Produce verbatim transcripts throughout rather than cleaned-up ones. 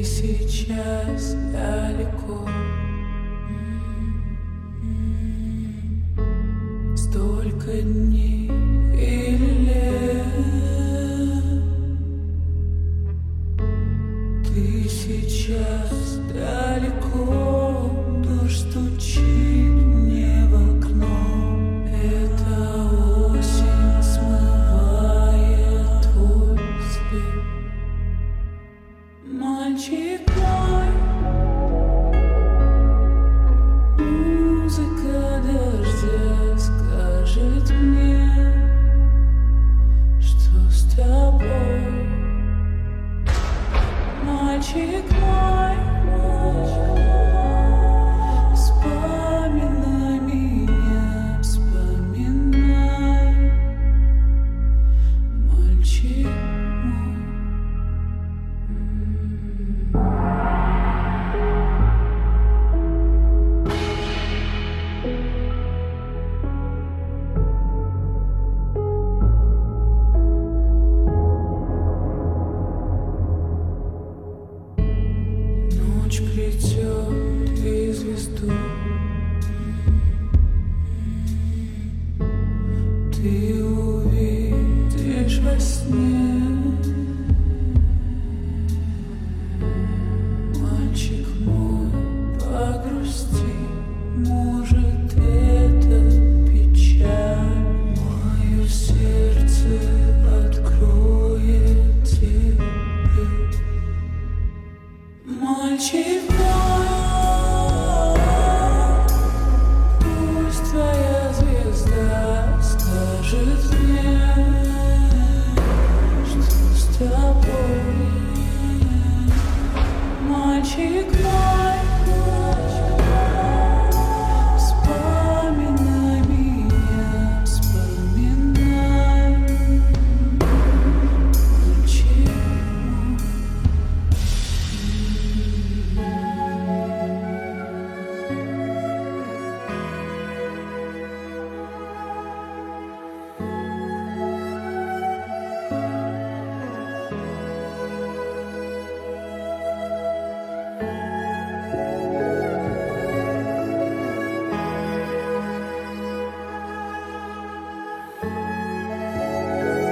сейчас далеко. Столько дней или лет. Ты сейчас далеко. Дождь стучит мне в окно. Это осень смывает твой след. Мальчик мой, музыка дождя скажет мне, что с тобой. Мальчик мой, вспоминай меня, вспоминай. Мальчик мой. Ночь плетет и звезду. Ты увидишь во сне. Мальчик мой, погрусти, может, это печаль. Мое сердце откроет тебе. Мальчик мой, пусть твоя звезда скажет мне, что с тобой. Мальчик мой, вспоминай меня, вспоминай. Мальчик мой.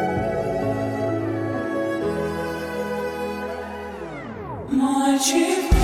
Мальчик.